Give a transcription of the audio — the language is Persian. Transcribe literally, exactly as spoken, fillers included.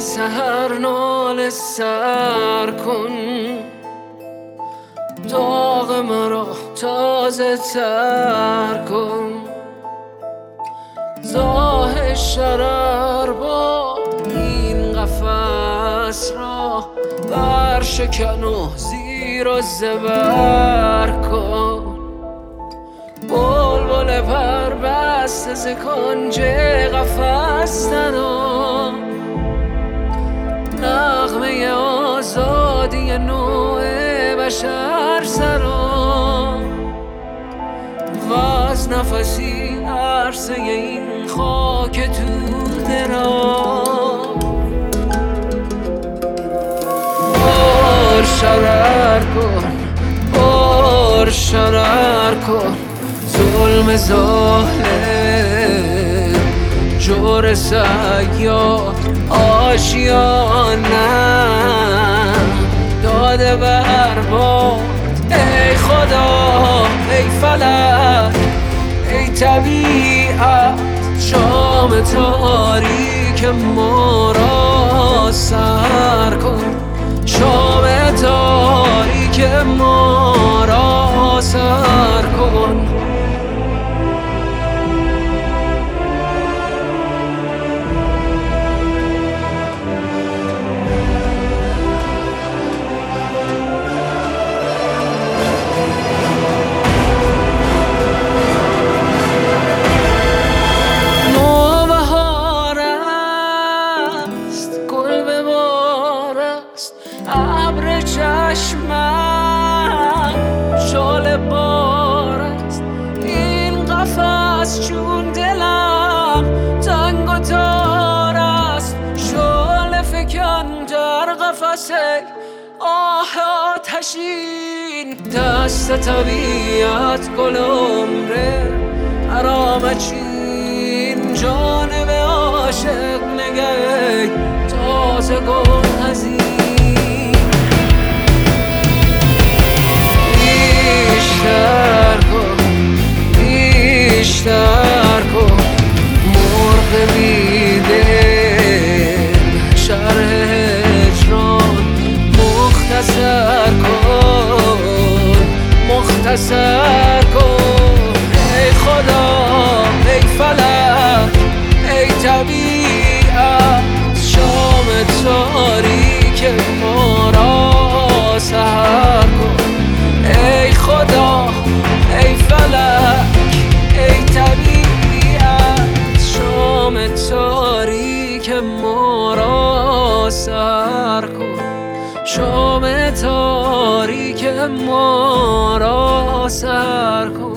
سحر ناله سر کن، داغ مرا تازه تر کن. زاه شرر با این قفس را برشکن و زیر و زبر کن. بلبل پر بسته ز کنج قفس تنها، نغمه آزادی نوع بشر سرا. و از نفسی عرصه این خاک توده را پر شرر کن، پر شرر کن. ظلم ظالم جور سیاد آشیانم داده برباد. ای خدا، ای فلک، ای طبیعت، شام تاریک ما را سر کن. شام تاریک ما را سر کن. ابر چشمم شال بار است، این قفس چون دلم تنگ و تار است. شال فکن در قفس آه آتشین، دست طبیعت گل عمره حرام چین. جانب عاشق نگه تازه گل هزین. بیشتر کن، بیشتر کن. مرغ بیدل شرح هجران مختصر کن، مختصر کن. ای خدا، ای فلک، ای طبیعت، شام تاریک ما را سحر کن. ای خدا، ای فلک، ای طبیعت، شام تاریک ما را سحر کن. شام تاریک ما را سحر کن.